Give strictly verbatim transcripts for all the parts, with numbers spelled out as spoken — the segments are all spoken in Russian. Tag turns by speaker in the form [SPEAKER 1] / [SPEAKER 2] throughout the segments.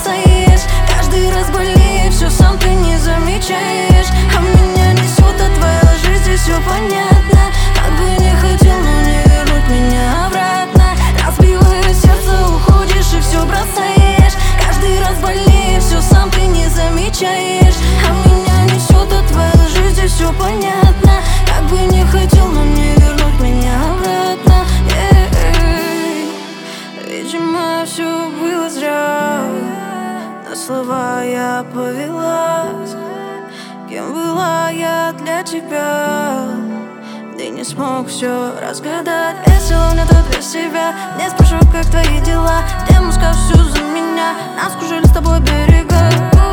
[SPEAKER 1] бросаешь. Каждый раз больнее, все сам ты не замечаешь. А меня несет от твоей лжи, здесь все понятно. Как бы не хотел, но не вернуть меня обратно. Разбивая сердце, уходишь и все бросаешь. Каждый раз больнее, все сам ты не замечаешь. А меня несет от твоей лжи, здесь все понятно. Как бы не хотел, но не вернуть меня обратно. Видимо, все было зря. На слова я повелась. Кем была я для тебя? Ты не смог все разгадать. Весело мне тут без себя. Не спрошу, как твои дела. Где музыка всю за меня? Нас кружили с тобой берега.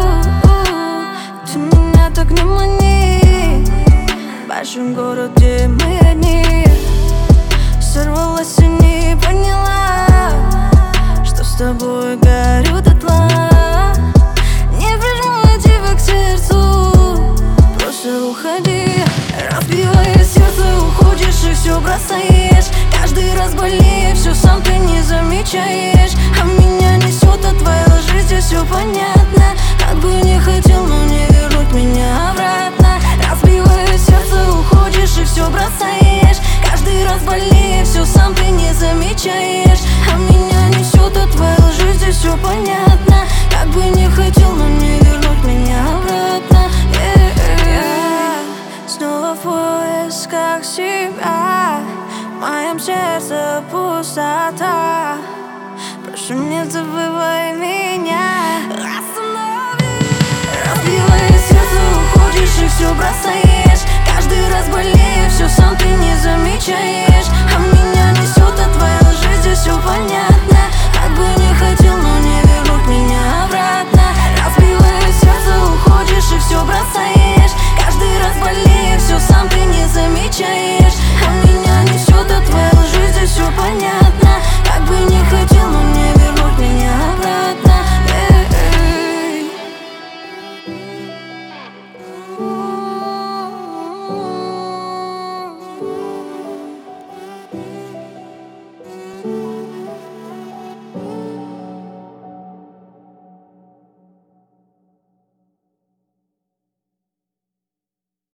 [SPEAKER 1] Ты меня так не мани. В большом городе мы одни. Сорвалась и не поняла, что с тобой горю дотла. Не прижму я тебя к сердцу, просто уходи. Разбивая сердце, уходишь и все бросаешь. Каждый раз больнее, все сам ты не замечаешь. А меня несет от твоей лжи, здесь все понятно. Как бы не хотел, но не вернуть меня обратно. Разбивая сердце, уходишь и все бросаешь. Каждый раз больнее, все сам ты не замечаешь. А меня несет от твоей лжи, здесь все понятно. Как бы не хотел, но не вернуть меня обратно. Yeah. Снова в поисках себя, в моем сердце пустота. Прошу, не забывай меня. Останови. Разбивая сердце, уходишь и все бросаешь. Каждый раз больнее, все сам ты не замечаешь.